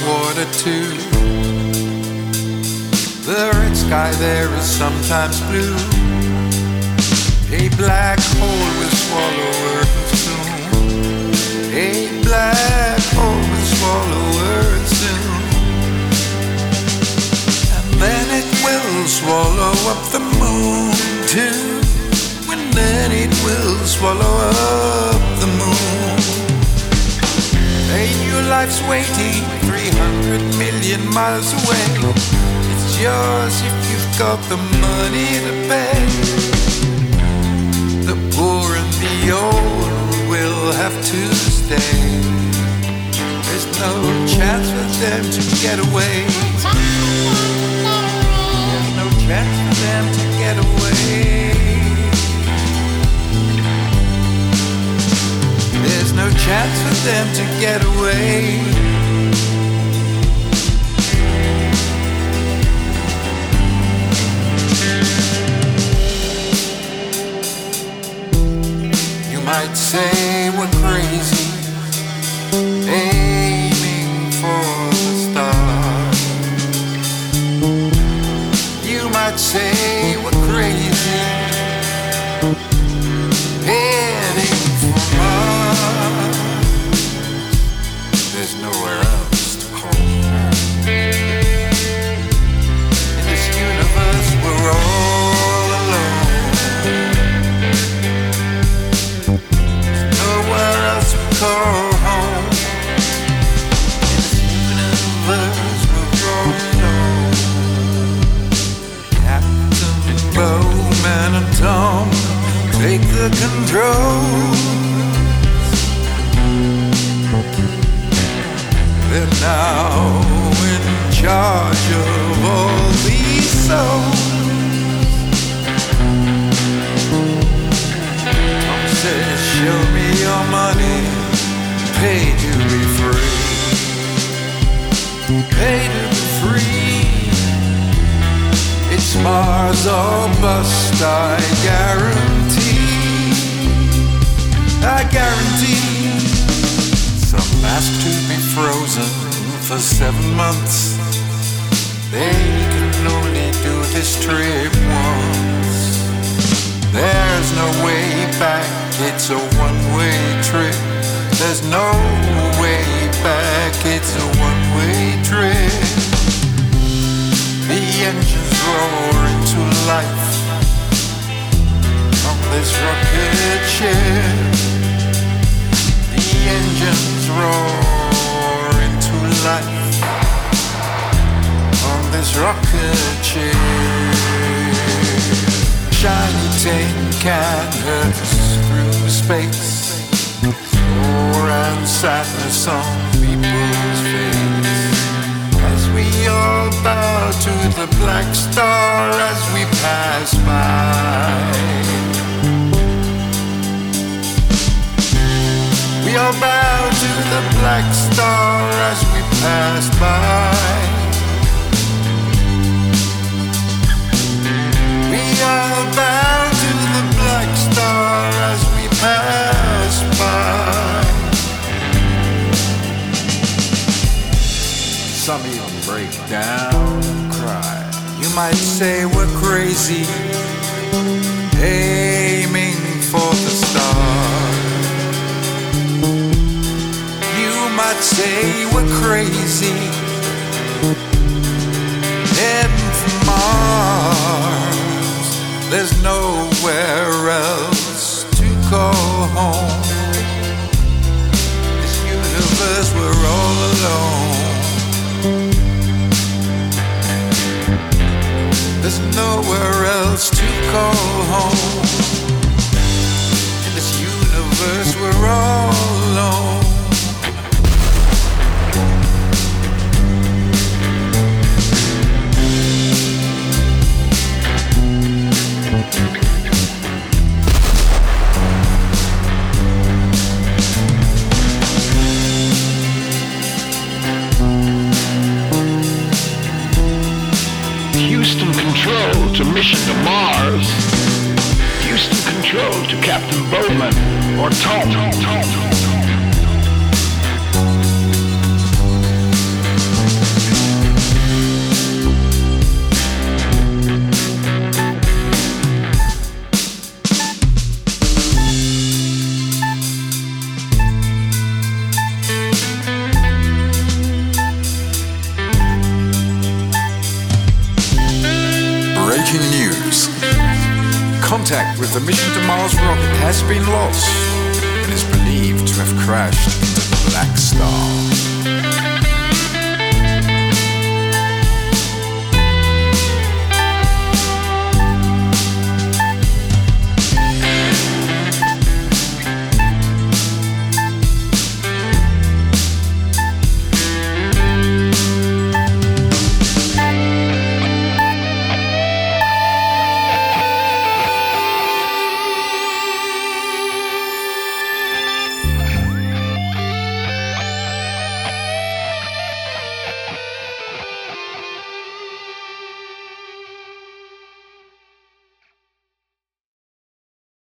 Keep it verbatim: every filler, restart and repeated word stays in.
water too. The red sky there is sometimes blue. A black hole will swallow Earth soon. A black hole will swallow Earth soon. And then it will swallow up the moon too. And then it will swallow up the moon. A new life's waiting three hundred million miles away. It's yours if you've got the money to pay. The poor and the old will have to stay. There's no chance for them to get away. There's no chance for them to get away. There's no chance for them to get away. You might say we're crazy, aiming for the stars. You might say we're crazy, heading for Mars. There's nowhere else to call home. In this universe we're all alone. There's nowhere else to call home. In this universe we're all alone. Captain Bowman and Tom, take the control. They're now in charge of all these souls. Tom says, show me your money, pay to be free. Pay to be free. It's Mars or bust, I guarantee. I guarantee. Some ask to be frozen for seven months. They can only do this trip once. There's no way back, it's a one-way trip. There's no way back, it's a one-way trip. The engines roar into life from this rocket ship. The engines roar into life on this rocket ship. Shiny tin can hurt us through space. Sorrow and sadness on people's face. As we all bow to the black star as we pass by. We all bow to the black star as we pass by. We all bow to the black star as we pass by. Some even break down and cry. You might say we're crazy, aiming for the stars. Might say we're crazy, heading for Mars. There's nowhere else to call home. This universe we're all alone. There's nowhere else to call home. In this universe we're all alone. Houston Control to mission to Mars. Houston Control to Captain Bowman or Tom. Tom, Tom, Tom, Tom. Breaking news. Contact with the mission to Mars rocket has been lost and is believed to have crashed into the Black Star.